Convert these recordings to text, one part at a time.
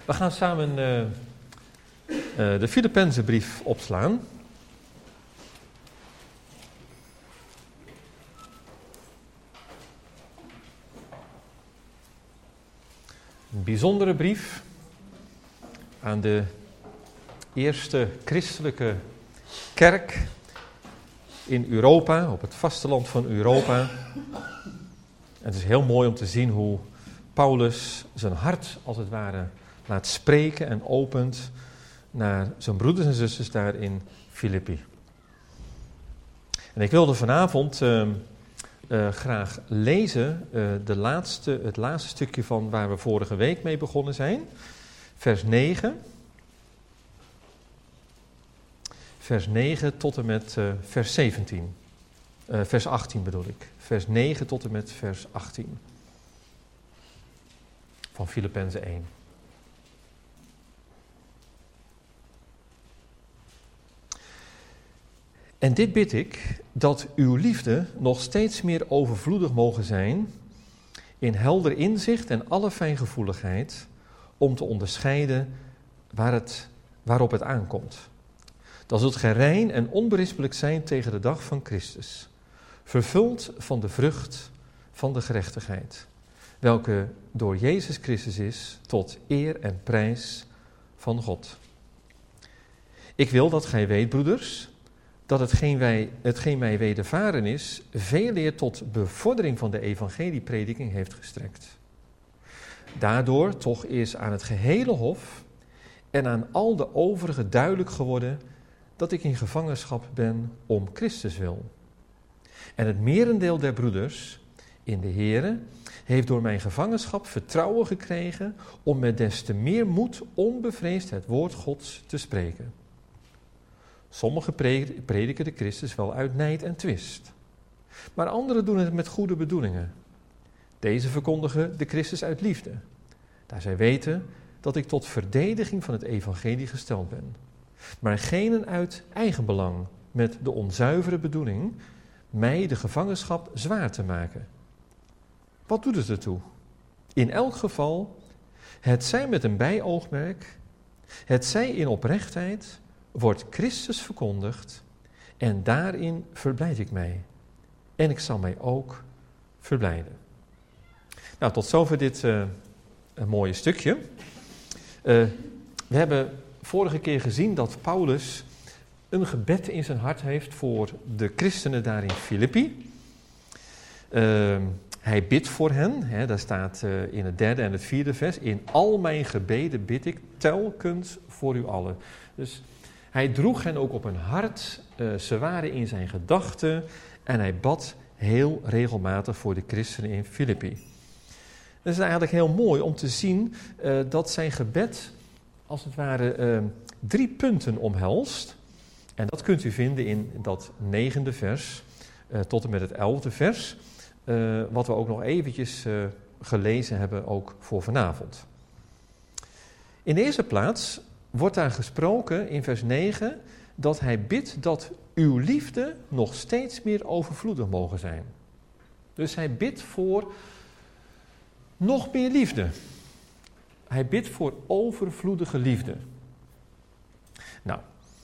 We gaan samen de Filippenzenbrief opslaan. Een bijzondere brief aan de eerste christelijke kerk in Europa, op het vasteland van Europa. En het is heel mooi om te zien hoe Paulus zijn hart, als het ware, laat spreken en opent naar zijn broeders en zusters daar in Filippi. En ik wilde vanavond graag lezen het laatste stukje van waar we vorige week mee begonnen zijn. Vers 9. Vers 9 tot en met vers 17. Vers 18 bedoel ik. Vers 9 tot en met vers 18. Van Filippenzen 1. En dit bid ik, dat uw liefde nog steeds meer overvloedig mogen zijn, in helder inzicht en alle fijngevoeligheid, om te onderscheiden waarop het aankomt. Dan zult gij rein en onberispelijk zijn tegen de dag van Christus, vervuld van de vrucht van de gerechtigheid, welke door Jezus Christus is, tot eer en prijs van God. Ik wil dat gij weet, broeders, dat hetgeen mij wedervaren is, veel eer tot bevordering van de evangelieprediking heeft gestrekt. Daardoor toch is aan het gehele hof en aan al de overigen duidelijk geworden dat ik in gevangenschap ben om Christus wil. En het merendeel der broeders in de Here heeft door mijn gevangenschap vertrouwen gekregen om met des te meer moed onbevreesd het woord Gods te spreken. Sommigen prediken de Christus wel uit nijd en twist, maar anderen doen het met goede bedoelingen. Deze verkondigen de Christus uit liefde, daar zij weten dat ik tot verdediging van het evangelie gesteld ben. Maar genen uit eigenbelang met de onzuivere bedoeling mij de gevangenschap zwaar te maken. Wat doet het ertoe? In elk geval, het zij met een bijoogmerk, het zij in oprechtheid, wordt Christus verkondigd en daarin verblijd ik mij. En ik zal mij ook verblijden. Nou, tot zover dit een mooie stukje. We hebben vorige keer gezien dat Paulus een gebed in zijn hart heeft voor de christenen daar in Filippi. Hij bidt voor hen, daar staat in het 3e en het 4e vers, in al mijn gebeden bid ik telkens voor u allen. Dus hij droeg hen ook op een hart, ze waren in zijn gedachten en hij bad heel regelmatig voor de christenen in Filippi. Het is eigenlijk heel mooi om te zien dat zijn gebed als het ware 3 punten omhelst. En dat kunt u vinden in dat 9e vers tot en met het 11e vers, wat we ook nog eventjes gelezen hebben ook voor vanavond. In de eerste plaats wordt daar gesproken in vers 9 dat hij bidt dat uw liefde nog steeds meer overvloedig mogen zijn. Dus hij bidt voor nog meer liefde. Hij bidt voor overvloedige liefde. Nou,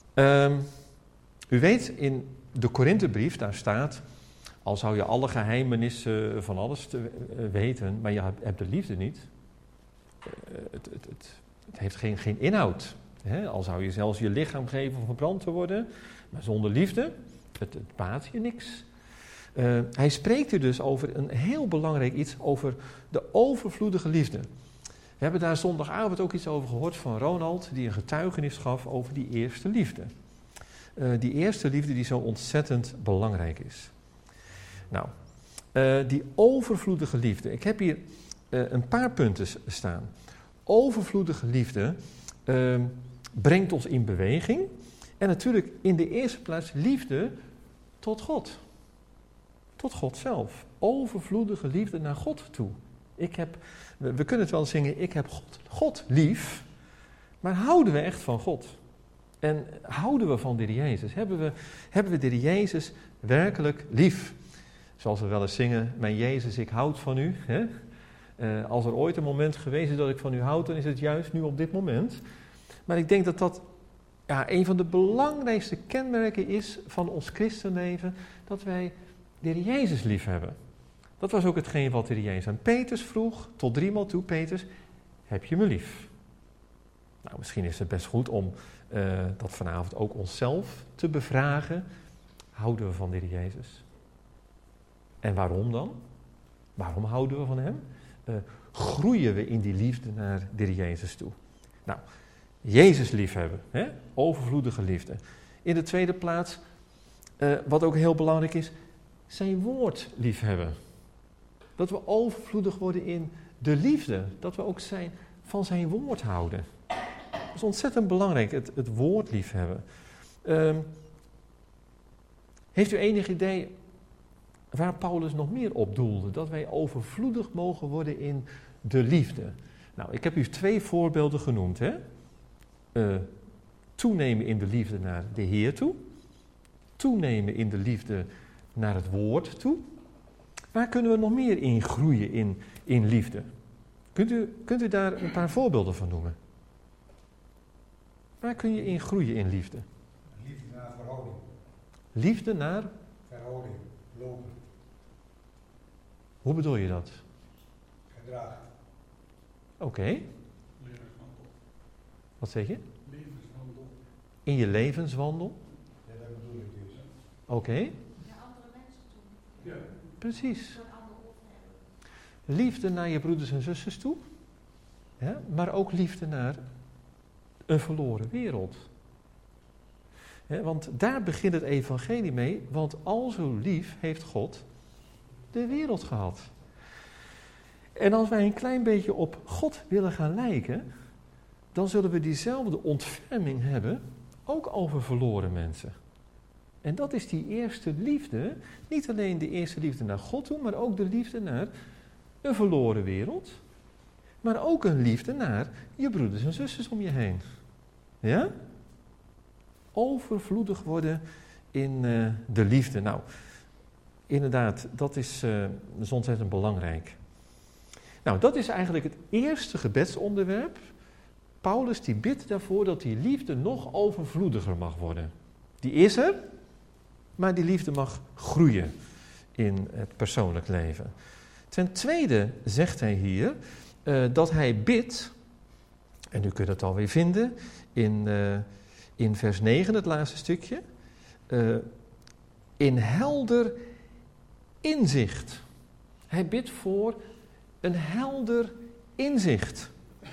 u weet in de Korinthebrief, daar staat, al zou je alle geheimenissen van alles weten, maar je hebt de liefde niet. Het heeft geen inhoud. Hè? Al zou je zelfs je lichaam geven om verbrand te worden, maar zonder liefde, het baat je niks. Hij spreekt er dus over een heel belangrijk iets, over de overvloedige liefde. We hebben daar zondagavond ook iets over gehoord van Ronald, die een getuigenis gaf over die eerste liefde. Die eerste liefde die zo ontzettend belangrijk is. Nou, die overvloedige liefde. Ik heb hier een paar punten staan. Overvloedige liefde brengt ons in beweging. En natuurlijk in de eerste plaats liefde tot God. Tot God zelf. Overvloedige liefde naar God toe. We kunnen het wel zingen, ik heb God lief. Maar houden we echt van God? En houden we van de Heer Jezus? Hebben we de Heer Jezus werkelijk lief? Zoals we wel eens zingen, mijn Jezus, ik houd van u. Hè? Als er ooit een moment geweest is dat ik van u houd, dan is het juist nu op dit moment. Maar ik denk dat dat een van de belangrijkste kenmerken is van ons christenleven, dat wij de Heer Jezus lief hebben. Dat was ook hetgeen wat de Heer Jezus aan Petrus vroeg, tot 3 maal toe, Petrus, heb je me lief? Nou, misschien is het best goed om dat vanavond ook onszelf te bevragen. Houden we van de Heer Jezus? En waarom dan? Waarom houden we van hem? Groeien we in die liefde naar de Heer Jezus toe? Nou, Jezus liefhebben, hè? Overvloedige liefde. In de tweede plaats, wat ook heel belangrijk is, zijn woord liefhebben. Dat we overvloedig worden in de liefde. Dat we ook van zijn woord houden. Dat is ontzettend belangrijk, het woord liefhebben. Heeft u enig idee waar Paulus nog meer op doelde? Dat wij overvloedig mogen worden in de liefde. Nou, ik heb u 2 voorbeelden genoemd. Hè? Toenemen in de liefde naar de Heer toe. Toenemen in de liefde naar het woord toe. Waar kunnen we nog meer in groeien in liefde? Kunt u daar een paar voorbeelden van noemen? Waar kun je in groeien in liefde? Liefde naar verhouding. Liefde naar? Verhouding, lopen. Hoe bedoel je dat? Gedrag. Oké. Levenswandel. Wat zeg je? Levenswandel. In je levenswandel? Ja, dat bedoel ik dus. Oké. Naar andere mensen toe. Ja. Precies. Zo'n ander oog hebben. Liefde naar je broeders en zusters toe. Ja, maar ook liefde naar een verloren wereld. Ja, want daar begint het evangelie mee. Want al zo lief heeft God de wereld gehad. En als wij een klein beetje op God willen gaan lijken, dan zullen we diezelfde ontferming hebben, ook over verloren mensen. En dat is die eerste liefde, niet alleen de eerste liefde naar God toe, maar ook de liefde naar een verloren wereld. Maar ook een liefde naar je broeders en zusters om je heen. Ja? Overvloedig worden in de liefde. Nou, inderdaad, dat is ontzettend belangrijk. Nou, dat is eigenlijk het eerste gebedsonderwerp. Paulus die bidt daarvoor dat die liefde nog overvloediger mag worden. Die is er, maar die liefde mag groeien in het persoonlijk leven. Ten tweede zegt hij hier dat hij bidt, en u kunt het alweer vinden in vers 9, het laatste stukje, in helder inzicht. Hij bidt voor een helder inzicht.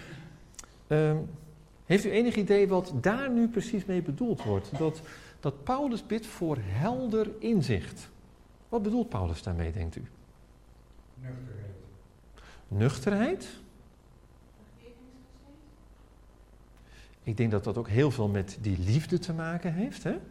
Heeft u enig idee wat daar nu precies mee bedoeld wordt? Dat Paulus bidt voor helder inzicht. Wat bedoelt Paulus daarmee, denkt u? Nuchterheid. Nuchterheid? Ik denk dat dat ook heel veel met die liefde te maken heeft. Hè?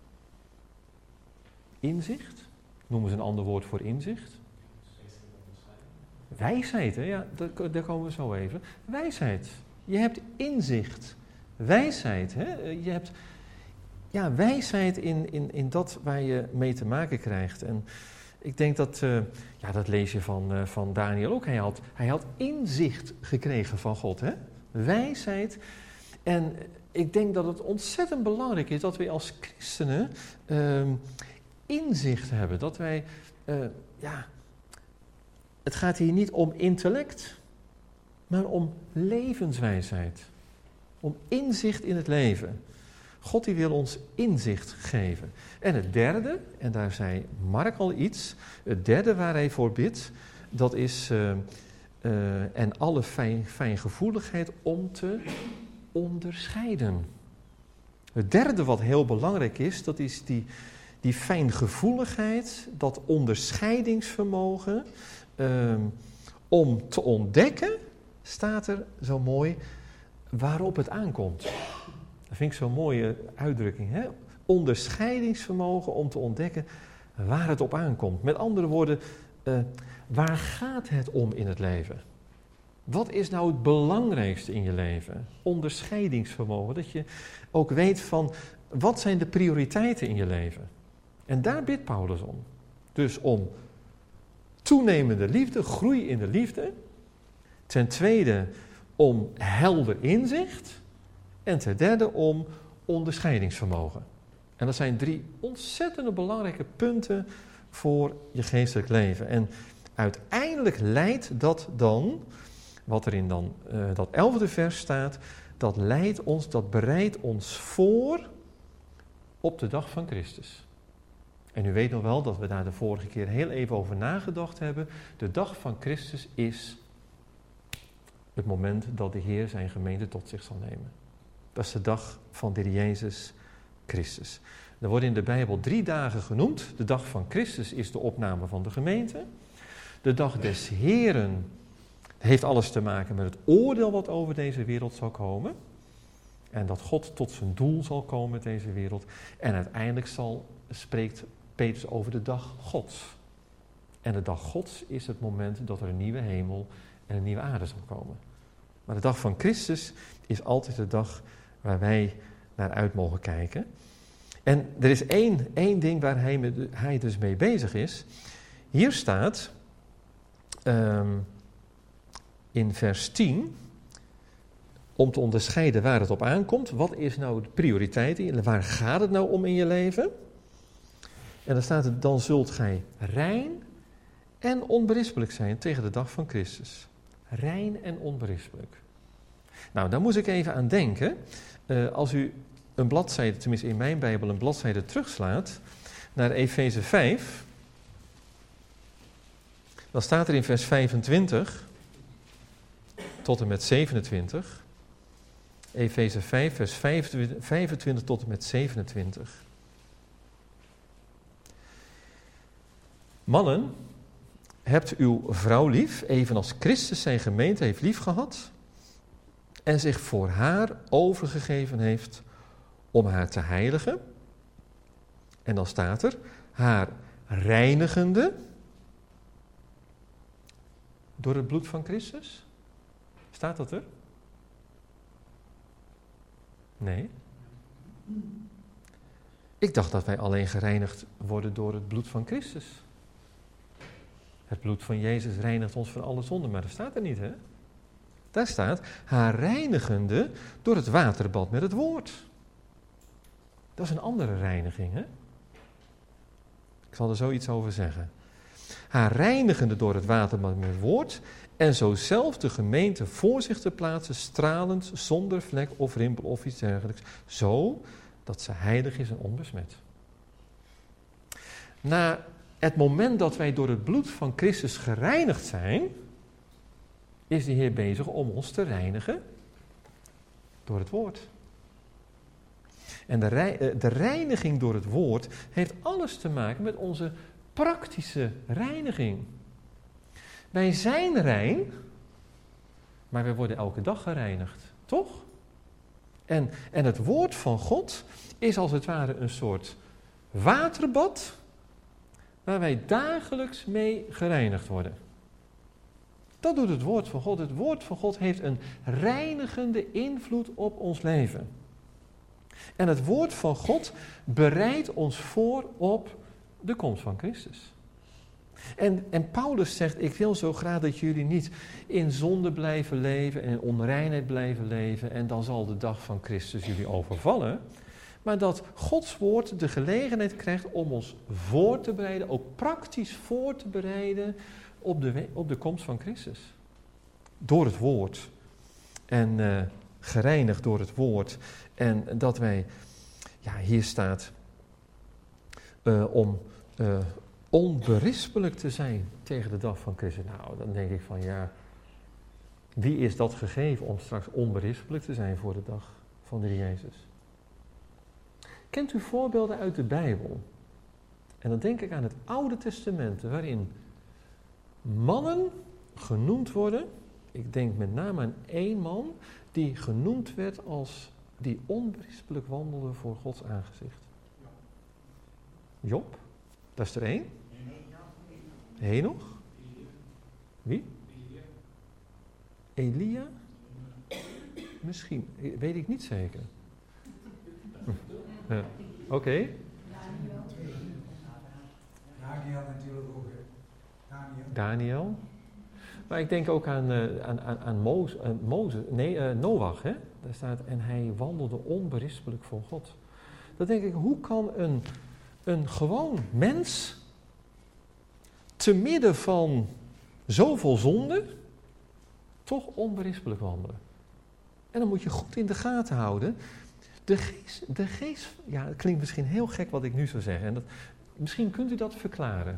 Inzicht? Noemen ze een ander woord voor inzicht? Wijsheid, hè? Ja, daar komen we zo even. Wijsheid. Je hebt inzicht. Wijsheid. Hè? Je hebt wijsheid in dat waar je mee te maken krijgt. En ik denk dat, dat lees je van Daniel ook. Hij had inzicht gekregen van God. Hè? Wijsheid. En ik denk dat het ontzettend belangrijk is dat wij als christenen inzicht hebben. Dat wij, het gaat hier niet om intellect, maar om levenswijsheid. Om inzicht in het leven. God die wil ons inzicht geven. En het derde, en daar zei Mark al iets, het derde waar hij voor bidt, dat is en alle fijngevoeligheid om te onderscheiden. Het derde wat heel belangrijk is, dat is die fijngevoeligheid, dat onderscheidingsvermogen, om te ontdekken, staat er zo mooi, waarop het aankomt. Dat vind ik zo'n mooie uitdrukking. Hè? Onderscheidingsvermogen om te ontdekken waar het op aankomt. Met andere woorden, waar gaat het om in het leven? Wat is nou het belangrijkste in je leven? Onderscheidingsvermogen. Dat je ook weet van, wat zijn de prioriteiten in je leven? En daar bidt Paulus om. Dus om toenemende liefde, groei in de liefde. Ten tweede om helder inzicht. En ten derde om onderscheidingsvermogen. En dat zijn 3 ontzettend belangrijke punten voor je geestelijk leven. En uiteindelijk leidt dat dan, wat er in dan, dat 11e vers staat, dat bereidt ons voor op de dag van Christus. En u weet nog wel dat we daar de vorige keer heel even over nagedacht hebben. De dag van Christus is het moment dat de Heer zijn gemeente tot zich zal nemen. Dat is de dag van de Heer Jezus Christus. Er worden in de Bijbel 3 dagen genoemd. De dag van Christus is de opname van de gemeente. De dag des Heren heeft alles te maken met het oordeel wat over deze wereld zal komen. En dat God tot zijn doel zal komen met deze wereld. En uiteindelijk spreekt Petrus over de dag Gods. En de dag Gods is het moment dat er een nieuwe hemel en een nieuwe aarde zal komen. Maar de dag van Christus is altijd de dag waar wij naar uit mogen kijken. En er is één ding waar hij dus mee bezig is. Hier staat in vers 10, om te onderscheiden waar het op aankomt. Wat is nou de prioriteit? Waar gaat het nou om in je leven? En dan staat het, dan zult gij rein en onberispelijk zijn tegen de dag van Christus. Rein en onberispelijk. Nou, daar moest ik even aan denken. Als u een bladzijde, tenminste in mijn Bijbel, een bladzijde terugslaat naar Efeze 5, dan staat er in vers 25 tot en met 27. Efeze 5, vers 25 tot en met 27. Mannen, hebt uw vrouw lief, evenals Christus zijn gemeente heeft liefgehad en zich voor haar overgegeven heeft om haar te heiligen. En dan staat er, haar reinigende door het bloed van Christus. Staat dat er? Nee. Ik dacht dat wij alleen gereinigd worden door het bloed van Christus. Het bloed van Jezus reinigt ons van alle zonden, maar dat staat er niet, hè? Daar staat, haar reinigende door het waterbad met het woord. Dat is een andere reiniging, hè? Ik zal er zoiets over zeggen. Haar reinigende door het waterbad met het woord en zo zelf de gemeente voor zich te plaatsen, stralend, zonder vlek of rimpel of iets dergelijks, zo dat ze heilig is en onbesmet. Na het moment dat wij door het bloed van Christus gereinigd zijn, is de Heer bezig om ons te reinigen door het woord. En de reiniging door het woord heeft alles te maken met onze praktische reiniging. Wij zijn rein, maar wij worden elke dag gereinigd, toch? En het woord van God is als het ware een soort waterbad waar wij dagelijks mee gereinigd worden. Dat doet het woord van God. Het woord van God heeft een reinigende invloed op ons leven. En het woord van God bereidt ons voor op de komst van Christus. En Paulus zegt, ik wil zo graag dat jullie niet in zonde blijven leven en in onreinheid blijven leven en dan zal de dag van Christus jullie overvallen. Maar dat Gods woord de gelegenheid krijgt om ons voor te bereiden, ook praktisch voor te bereiden op de komst van Christus. Door het woord. En gereinigd door het woord. En dat wij, ja, hier staat, om onberispelijk te zijn tegen de dag van Christus. Nou, dan denk ik van ja, wie is dat gegeven om straks onberispelijk te zijn voor de dag van de Heer Jezus? Kent u voorbeelden uit de Bijbel? En dan denk ik aan het Oude Testament, waarin mannen genoemd worden. Ik denk met name aan 1 man die genoemd werd als die onberispelijk wandelde voor Gods aangezicht. Job, dat is er 1. Henoch? Wie? Elia? Misschien, weet ik niet zeker. Oké. Daniel natuurlijk ook, hè? Daniel. Maar ik denk ook aan Noach. Hè? Daar staat, en hij wandelde onberispelijk voor God. Dan denk ik, hoe kan een gewoon mens te midden van zoveel zonde toch onberispelijk wandelen? En dan moet je goed in de gaten houden. De geest, ja, het klinkt misschien heel gek wat ik nu zou zeggen. En misschien kunt u dat verklaren.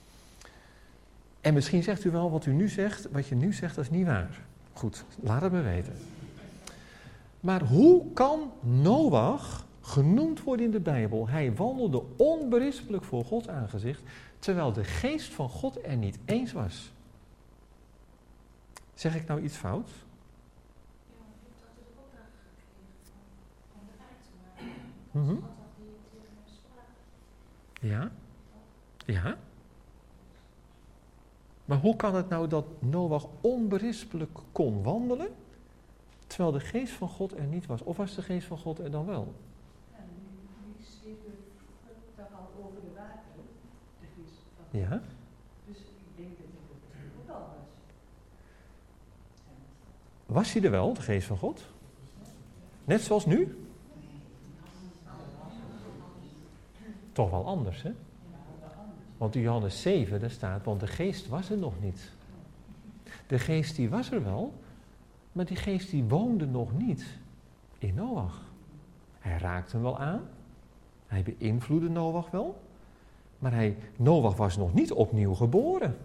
En misschien zegt u wel wat je nu zegt, dat is niet waar. Goed, laat het me weten. Maar hoe kan Noach genoemd worden in de Bijbel? Hij wandelde onberispelijk voor Gods aangezicht, terwijl de geest van God er niet eens was. Zeg ik nou iets fout? Ja, maar heeft dat de opdracht gekregen om de rijk te maken? Mhm. Wat had die tegen hem sprak? Ja? Ja? Maar hoe kan het nou dat Noach onberispelijk kon wandelen, terwijl de geest van God er niet was? Of was de geest van God er dan wel? En die schreven toch al over de wateren, de geest van God. Ja? Dus ik denk dat het ook al was. Was hij er wel, de geest van God? Net zoals nu? Toch wel anders, hè? Want in Johannes 7, daar staat, want de geest was er nog niet. De geest die was er wel, maar die geest die woonde nog niet in Noach. Hij raakte hem wel aan, hij beïnvloedde Noach wel, maar Noach was nog niet opnieuw geboren.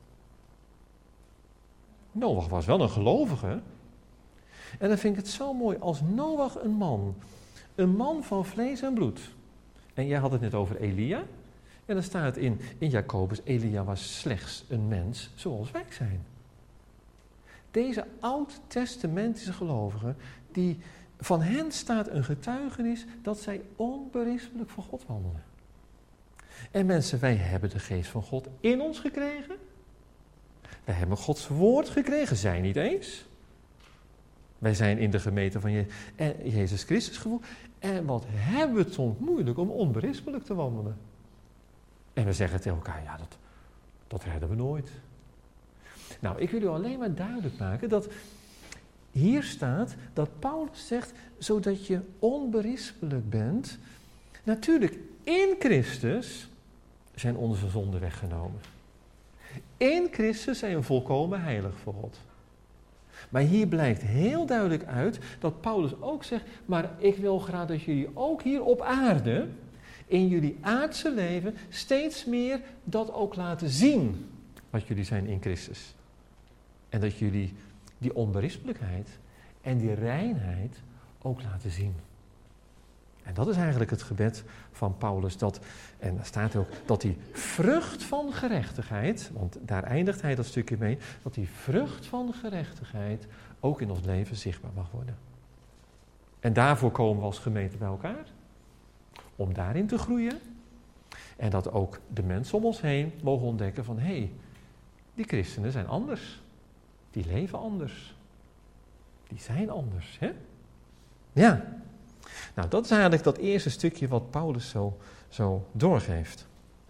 Noach was wel een gelovige. En dan vind ik het zo mooi als Noach een man van vlees en bloed. En jij had het net over Elia. En dan staat in Jacobus, Elia was slechts een mens zoals wij zijn. Deze oud-testamentische gelovigen, van hen staat een getuigenis dat zij onberispelijk voor God wandelen. En mensen, wij hebben de geest van God in ons gekregen. Wij hebben Gods woord gekregen, zij niet eens. Wij zijn in de gemeente van Jezus Christus gevoegd. En wat hebben we het soms moeilijk om onberispelijk te wandelen. En we zeggen tegen elkaar, ja, dat redden we nooit. Nou, ik wil u alleen maar duidelijk maken dat hier staat dat Paulus zegt, zodat je onberispelijk bent. Natuurlijk, in Christus zijn onze zonden weggenomen. In Christus zijn we volkomen heilig voor God. Maar hier blijkt heel duidelijk uit dat Paulus ook zegt, maar ik wil graag dat jullie ook hier op aarde, in jullie aardse leven, steeds meer dat ook laten zien, wat jullie zijn in Christus. En dat jullie die onberispelijkheid en die reinheid ook laten zien. En dat is eigenlijk het gebed van Paulus, en daar staat ook, dat die vrucht van gerechtigheid, want daar eindigt hij dat stukje mee, dat die vrucht van gerechtigheid ook in ons leven zichtbaar mag worden. En daarvoor komen we als gemeente bij elkaar, om daarin te groeien. En dat ook de mensen om ons heen mogen ontdekken van, hé, die christenen zijn anders. Die leven anders. Die zijn anders, hè? Ja. Nou, dat is eigenlijk dat eerste stukje wat Paulus zo doorgeeft.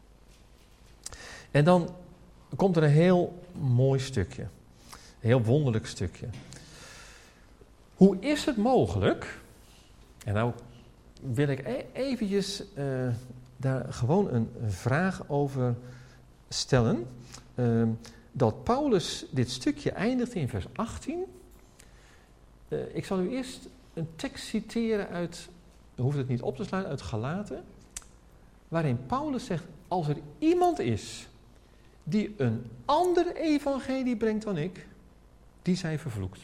En dan komt er een heel mooi stukje. Een heel wonderlijk stukje. Hoe is het mogelijk, en nou wil ik eventjes daar gewoon een vraag over stellen, dat Paulus dit stukje eindigt in vers 18. Ik zal u eerst een tekst citeren uit, u hoeft het niet op te sluiten, uit Galaten, waarin Paulus zegt, als er iemand is die een ander evangelie brengt dan ik, die zij vervloekt.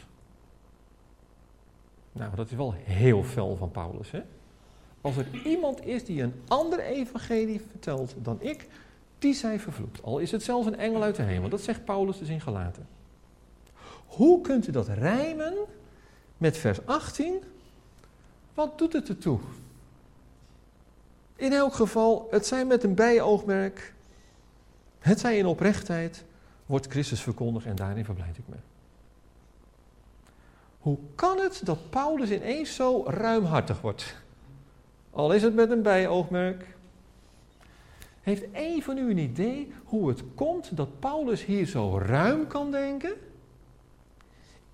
Nou, dat is wel heel fel van Paulus, hè? Als er iemand is die een ander evangelie vertelt dan ik, die zij vervloekt. Al is het zelfs een engel uit de hemel. Dat zegt Paulus dus in Galaten. Hoe kunt u dat rijmen met vers 18? Wat doet het ertoe? In elk geval, het zij met een bijoogmerk, het zij in oprechtheid, wordt Christus verkondigd en daarin verblijd ik me. Hoe kan het dat Paulus ineens zo ruimhartig wordt? Al is het met een bijoogmerk. Heeft een van u een idee hoe het komt dat Paulus hier zo ruim kan denken?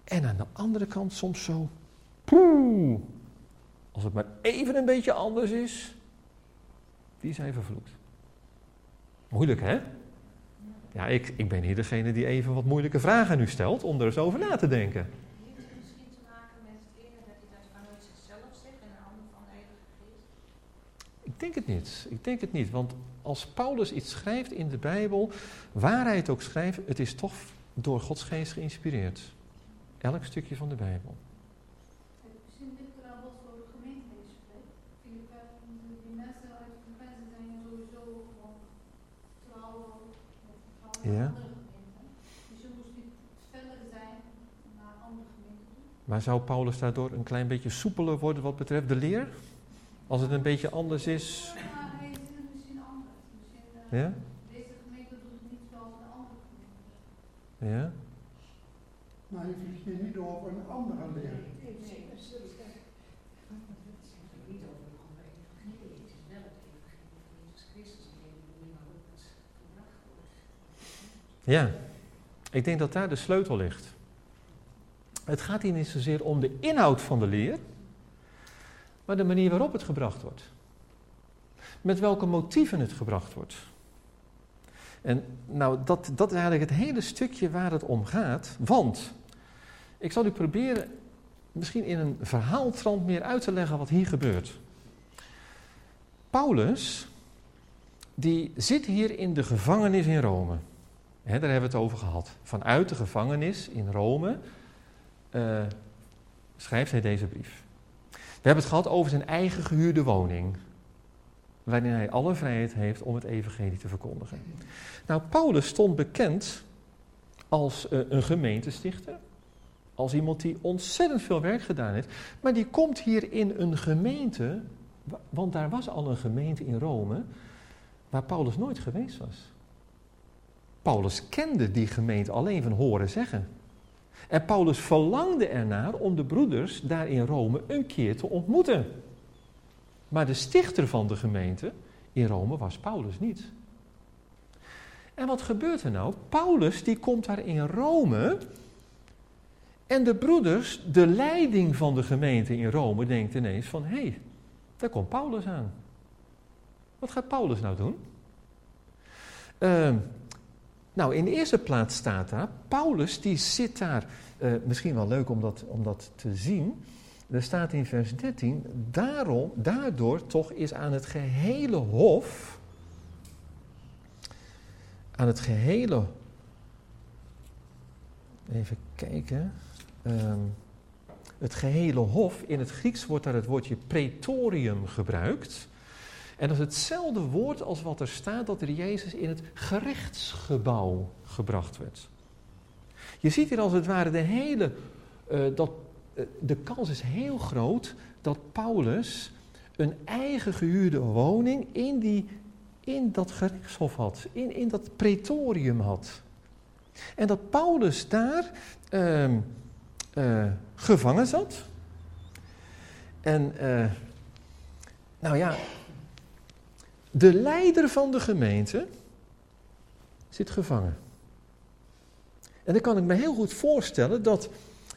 En aan de andere kant soms zo, poeh, als het maar even een beetje anders is, die zijn vervloekt. Moeilijk, hè? Ja, ik ben hier degene die even wat moeilijke vragen aan u stelt, om er eens over na te denken. Heeft het misschien te maken met het ene dat hij dat vanuit zichzelf zegt en een ander van de Heilige Geest? Ik denk het niet, want als Paulus iets schrijft in de Bijbel, waar hij het ook schrijft, het is toch door Gods Geest geïnspireerd. Elk stukje van de Bijbel. Misschien ligt er aan wat voor gemeente deze spreekt. Die mensen uit de gemeente zijn sowieso gewoon trouw of Ja. andere gemeenten. Dus je moest niet verder zijn naar andere gemeenten toe. Maar zou Paulus daardoor een klein beetje soepeler worden wat betreft de leer? Als het een beetje anders is? Maar hij ziet het misschien anders. Misschien, Ja? deze gemeente doet het niet zoals de andere gemeente. Ja? Maar je heeft hier niet over een andere leer. Nee, dat is niet over een andere evangelie. Het is wel het evangelie van Jezus Christus en de manier waarop het gebracht wordt. Ja, ik denk dat daar de sleutel ligt. Het gaat hier niet zozeer om de inhoud van de leer, maar de manier waarop het gebracht wordt. Met welke motieven het gebracht wordt. En nou, dat is eigenlijk het hele stukje waar het om gaat. Want, ik zal u proberen misschien in een verhaaltrand meer uit te leggen wat hier gebeurt. Paulus, die zit hier in de gevangenis in Rome. Daar hebben we het over gehad. Vanuit de gevangenis in Rome schrijft hij deze brief. We hebben het gehad over zijn eigen gehuurde woning, waarin hij alle vrijheid heeft om het evangelie te verkondigen. Nou, Paulus stond bekend als een gemeentestichter, als iemand die ontzettend veel werk gedaan heeft, maar die komt hier in een gemeente, want daar was al een gemeente in Rome, waar Paulus nooit geweest was. Paulus kende die gemeente alleen van horen zeggen. En Paulus verlangde ernaar om de broeders daar in Rome een keer te ontmoeten. Maar de stichter van de gemeente in Rome was Paulus niet. En wat gebeurt er nou? Paulus die komt daar in Rome en de broeders, de leiding van de gemeente in Rome, denkt ineens van, hé, daar komt Paulus aan. Wat gaat Paulus nou doen? Nou, in de eerste plaats staat daar, Paulus die zit daar, misschien wel leuk om dat te zien. Er staat in vers 13, daardoor toch is aan het gehele hof, even kijken, het gehele hof, in het Grieks wordt daar het woordje praetorium gebruikt. En dat is hetzelfde woord als wat er staat dat er Jezus in het gerechtsgebouw gebracht werd. Je ziet hier als het ware de kans is heel groot dat Paulus een eigen gehuurde woning in dat gerechtshof had, in dat praetorium had. En dat Paulus daar gevangen zat. En nou ja, de leider van de gemeente zit gevangen. En dan kan ik me heel goed voorstellen dat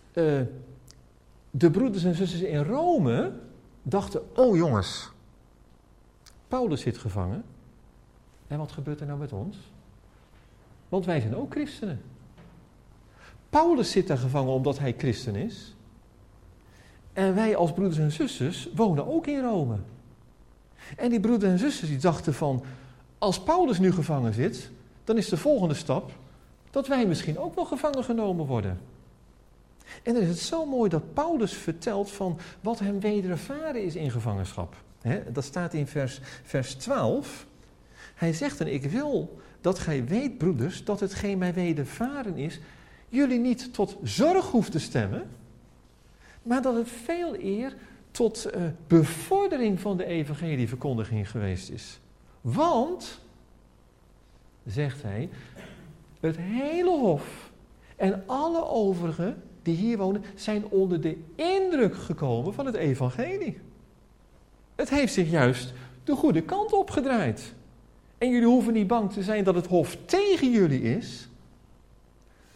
de broeders en zusters in Rome dachten, oh jongens, Paulus zit gevangen. En wat gebeurt er nou met ons? Want wij zijn ook christenen. Paulus zit daar gevangen omdat hij christen is. En wij als broeders en zusters wonen ook in Rome. En die broeders en zusters die dachten van, als Paulus nu gevangen zit, dan is de volgende stap dat wij misschien ook wel gevangen genomen worden. En dan is het zo mooi dat Paulus vertelt van wat hem wedervaren is in gevangenschap. Dat staat in vers 12. Hij zegt, en ik wil dat gij weet, broeders, dat hetgeen mij wedervaren is, jullie niet tot zorg hoeft te stemmen, maar dat het veel eer tot bevordering van de evangelieverkondiging geweest is. Want, zegt hij, het hele hof en alle overigen die hier wonen, zijn onder de indruk gekomen van het evangelie. Het heeft zich juist de goede kant opgedraaid. En jullie hoeven niet bang te zijn dat het hof tegen jullie is.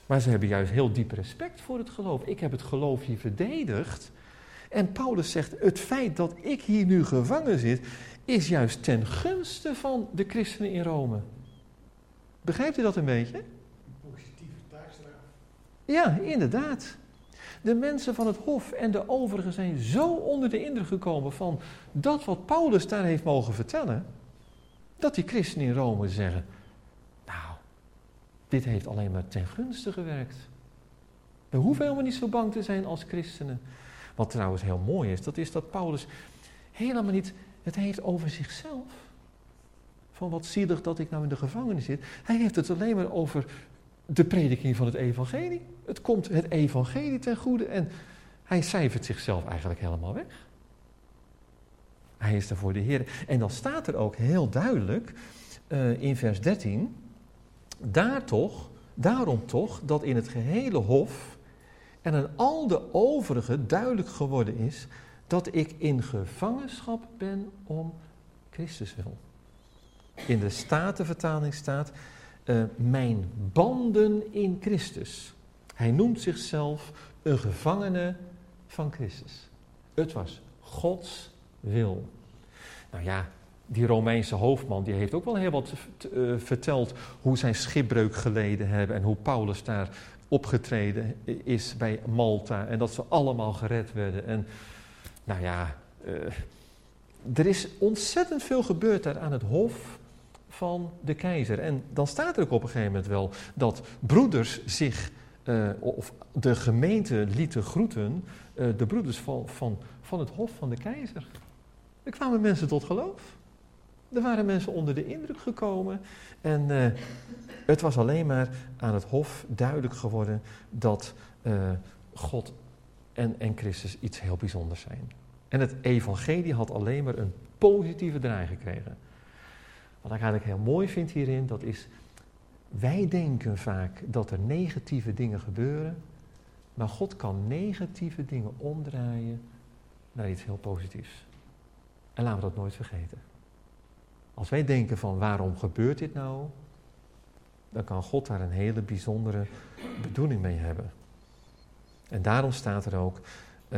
Maar ze hebben juist heel diep respect voor het geloof. Ik heb het geloof hier verdedigd. En Paulus zegt, het feit dat ik hier nu gevangen zit, is juist ten gunste van de christenen in Rome. Begrijpt u dat een beetje? Een positieve taakstraf. Ja, inderdaad. De mensen van het hof en de overigen zijn zo onder de indruk gekomen van dat wat Paulus daar heeft mogen vertellen, dat die christenen in Rome zeggen, nou, dit heeft alleen maar ten gunste gewerkt. We hoeven helemaal niet zo bang te zijn als christenen. Wat trouwens heel mooi is, dat is dat Paulus helemaal niet het heeft over zichzelf. Van wat zielig dat ik nou in de gevangenis zit. Hij heeft het alleen maar over de prediking van het evangelie. Het komt het evangelie ten goede en hij cijfert zichzelf eigenlijk helemaal weg. Hij is daarvoor de Heer. En dan staat er ook heel duidelijk in vers 13, daarom toch dat in het gehele hof en aan al de overigen duidelijk geworden is dat ik in gevangenschap ben om Christus wil. In de Statenvertaling staat, mijn banden in Christus. Hij noemt zichzelf een gevangene van Christus. Het was Gods wil. Nou ja, die Romeinse hoofdman die heeft ook wel heel wat verteld hoe zij schipbreuk geleden hebben en hoe Paulus daar opgetreden is bij Malta en dat ze allemaal gered werden. En nou ja, er is ontzettend veel gebeurd daar aan het hof van de keizer. En dan staat er ook op een gegeven moment wel dat broeders zich, of de gemeente lieten groeten, de broeders van het hof van de keizer. Er kwamen mensen tot geloof. Er waren mensen onder de indruk gekomen. En het was alleen maar aan het hof duidelijk geworden dat God en Christus iets heel bijzonders zijn. En het evangelie had alleen maar een positieve draai gekregen. Wat ik eigenlijk heel mooi vind hierin, dat is, wij denken vaak dat er negatieve dingen gebeuren, maar God kan negatieve dingen omdraaien naar iets heel positiefs. En laten we dat nooit vergeten. Als wij denken van waarom gebeurt dit nou, dan kan God daar een hele bijzondere bedoeling mee hebben. En daarom staat er ook,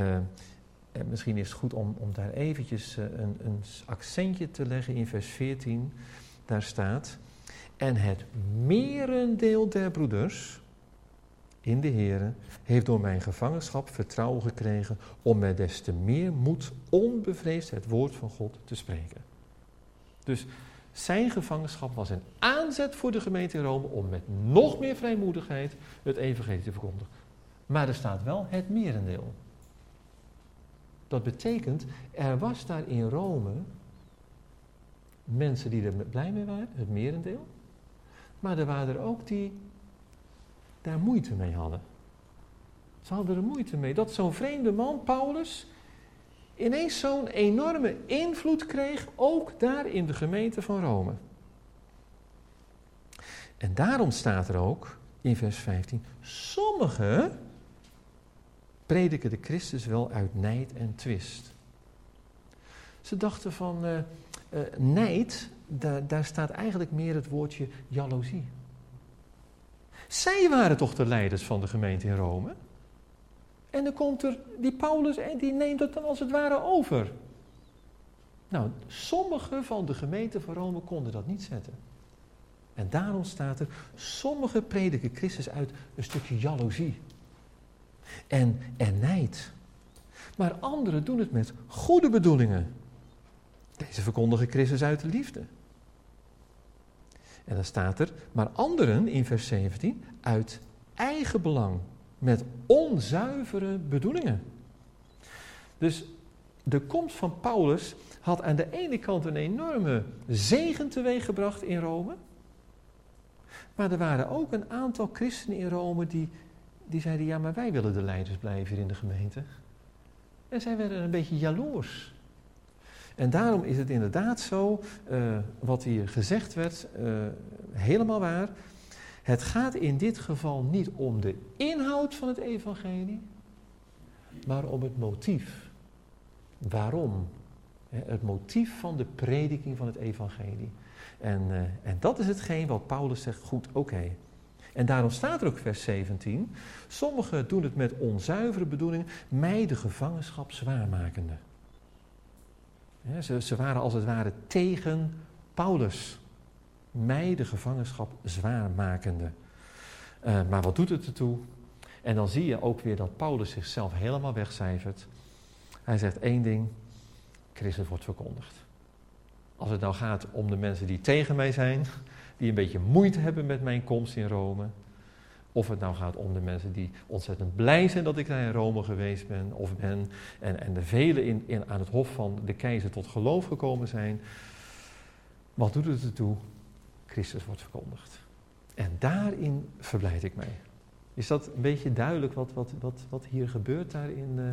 en misschien is het goed om daar eventjes een accentje te leggen in vers 14. Daar staat, en het merendeel der broeders in de Here heeft door mijn gevangenschap vertrouwen gekregen om met des te meer moed onbevreesd het woord van God te spreken. Dus zijn gevangenschap was een aanzet voor de gemeente in Rome om met nog meer vrijmoedigheid het evangelie te verkondigen. Maar er staat wel het merendeel. Dat betekent, er was daar in Rome mensen die er blij mee waren, het merendeel. Maar er waren er ook die daar moeite mee hadden. Ze hadden er moeite mee. Dat zo'n vreemde man, Paulus, ineens zo'n enorme invloed kreeg, ook daar in de gemeente van Rome. En daarom staat er ook in vers 15, sommigen prediken de Christus wel uit nijd en twist. Ze dachten van, nijd, daar staat eigenlijk meer het woordje jaloezie. Zij waren toch de leiders van de gemeente in Rome? En dan komt er die Paulus en die neemt het dan als het ware over. Nou, sommigen van de gemeente van Rome konden dat niet zetten. En daarom staat er, sommigen prediken Christus uit een stukje jaloezie. En nijd. Maar anderen doen het met goede bedoelingen. Deze verkondigen Christus uit de liefde. En dan staat er, maar anderen in vers 17 uit eigen belang. Met onzuivere bedoelingen. Dus de komst van Paulus had aan de ene kant een enorme zegen teweeggebracht in Rome. Maar er waren ook een aantal christenen in Rome die zeiden, ja, maar wij willen de leiders blijven hier in de gemeente. En zij werden een beetje jaloers. En daarom is het inderdaad zo, wat hier gezegd werd, helemaal waar. Het gaat in dit geval niet om de inhoud van het evangelie, maar om het motief. Waarom? Het motief van de prediking van het evangelie. En dat is hetgeen wat Paulus zegt, goed, oké. En daarom staat er ook vers 17, sommigen doen het met onzuivere bedoelingen, mij de gevangenschap zwaarmakende. Ze waren als het ware tegen Paulus. Mij de gevangenschap zwaarmakende. Maar wat doet het ertoe? En dan zie je ook weer dat Paulus zichzelf helemaal wegcijfert. Hij zegt één ding, Christus wordt verkondigd. Als het nou gaat om de mensen die tegen mij zijn, die een beetje moeite hebben met mijn komst in Rome, of het nou gaat om de mensen die ontzettend blij zijn dat ik daar in Rome geweest ben, en de velen aan het hof van de keizer tot geloof gekomen zijn, wat doet het ertoe? Christus wordt verkondigd. En daarin verblijd ik mij. Is dat een beetje duidelijk wat hier gebeurt daar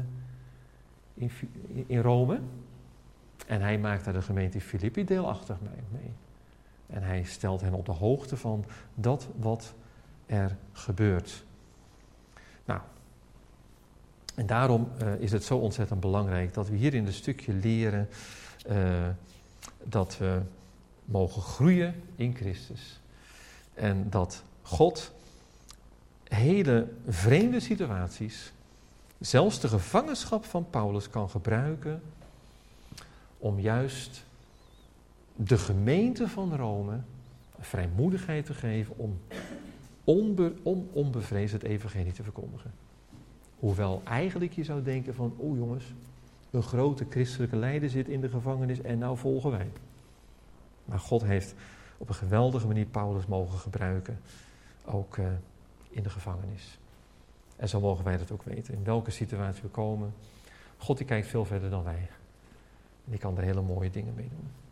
in Rome? En hij maakt daar de gemeente Filippi deelachtig mee. En hij stelt hen op de hoogte van dat wat er gebeurt. Nou, en daarom is het zo ontzettend belangrijk dat we hier in een stukje leren dat we mogen groeien in Christus. En dat God hele vreemde situaties, zelfs de gevangenschap van Paulus, kan gebruiken om juist de gemeente van Rome vrijmoedigheid te geven om onbevreesd het evangelie te verkondigen. Hoewel eigenlijk je zou denken van, oh jongens, een grote christelijke leider zit in de gevangenis en nou volgen wij. Maar God heeft op een geweldige manier Paulus mogen gebruiken, ook in de gevangenis. En zo mogen wij dat ook weten, in welke situatie we komen. God die kijkt veel verder dan wij. En die kan er hele mooie dingen mee doen.